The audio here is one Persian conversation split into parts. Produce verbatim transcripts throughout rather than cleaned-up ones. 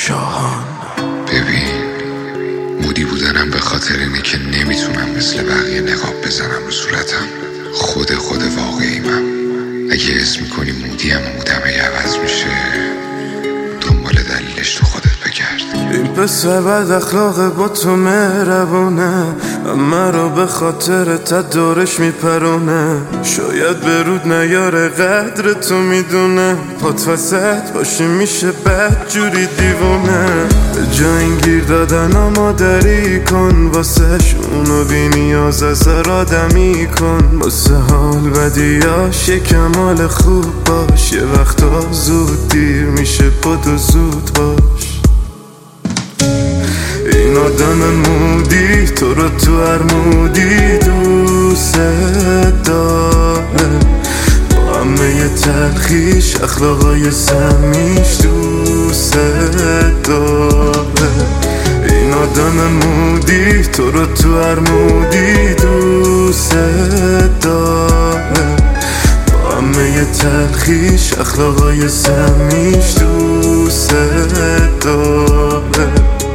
شاهان. ببین مودی بودنم به خاطر اینه که نمیتونم مثل بقیه نقاب بزنم رو صورتم. خود خود واقعیمم. اگه اسم میکنی مودیم و مودم اگه عوض میشه دنبال دلیلش تو خودت بگرد. این پسر بد اخلاق با تو مهربونه، همه رو به خاطر تدارش میپرونه. شاید به رود نیاره قدر تو میدونه، پات وسط باشی میشه بد جوری دیوونه. به جا این گیر دادن ها مادری کن واسش، اونو بی نیاز از هر آدمی کن. واسه حال بدیاش یه کمال خوب باش، یه وقتا زود دیر میشه بدو زود باش. این آدم مودی تو رو تو هر مودی دوست داره، با همه ی تلخیش اخلاقای سمیش دوست داره. این آدم مودی تو رو تو هر مودی دوست داره، با همه ی تلخیش اخلاقای سمیش دوست داره.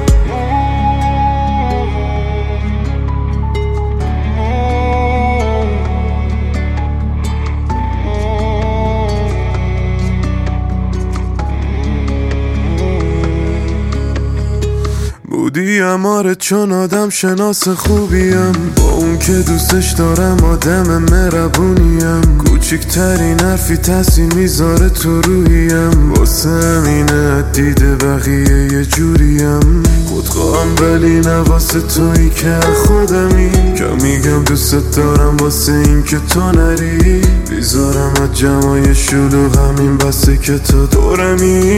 بودی اماره چون آدم شناس خوبیم، با اون که دوستش دارم آدم مهربونیم. کوچکترین حرفی تاثیر میذاره تو روحیم، واسه همینه دیده بقیه یه جوریم. خودخواهم ولی نه واسه تویی که خودمی، که میگم دوست دارم واسه این که تو نری. بیزارم از جمعای شلوغ همین بسه که تو دورمی.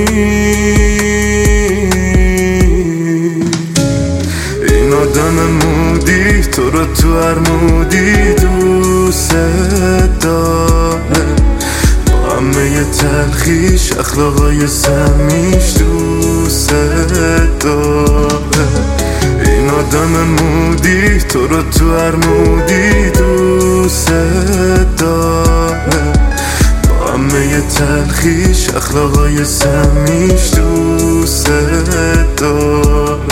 این آدم مودی تو رو تو هر مودی دوست داره، با همه ی تلخیش اخلاقای سمیش دوست داره. این آدم مودی تو رو تو هر مودی دوست داره، با همه ی تلخیش اخلاقای سمیش دوست داره.